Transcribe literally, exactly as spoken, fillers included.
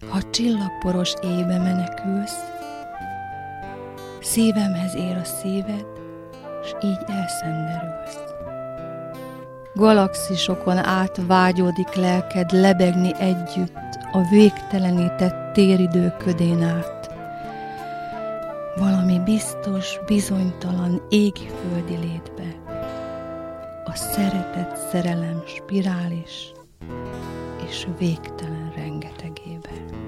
Ha csillagporos éjbe menekülsz, szívemhez ér a szíved, s így elszenderülsz. Galaxisokon át vágyódik lelked lebegni együtt a végtelenített téridő ködén át. Valami biztos, bizonytalan égi-földi létbe, a szeretet szerelem spirális és végtelen rengetegébe.